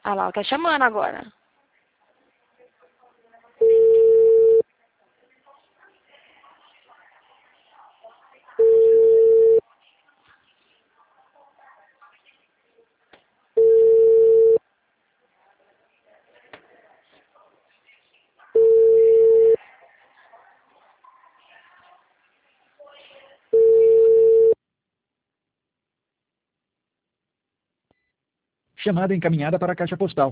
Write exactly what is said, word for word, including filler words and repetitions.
Ah lá, tá chamando agora. Chamada encaminhada para a caixa postal.